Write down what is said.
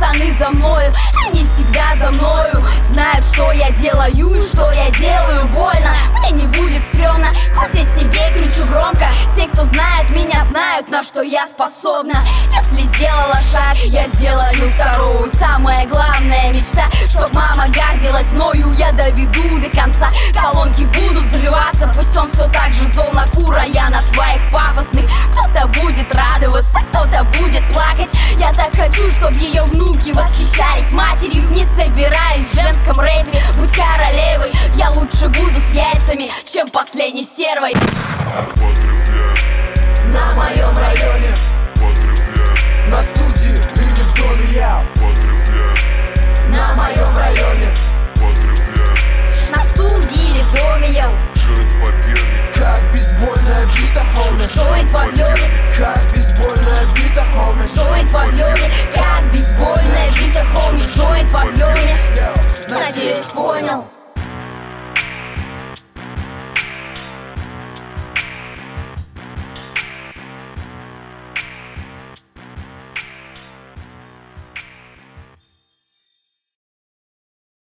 пацаны за мною, они всегда за мною. Знают, что я делаю и что я делаю больно. Мне не будет стрёмно, хоть я себе кричу громко. Те, кто знает меня, знают, на что я способна. Если сделала шаг, я сделаю вторую. Самая главная мечта, чтоб мама гордилась мною. Я доведу до конца, колонки будут взрываться. Пусть он все так же зол на кура, я на своих пафосных. Кто-то будет радоваться, кто-то будет плакать. Я так хочу, чтоб ее внуки восхищались матерью. Не собираюсь в женском рэпе быть королевой. Я лучше буду с яйцами, чем последней стервой. На моем районе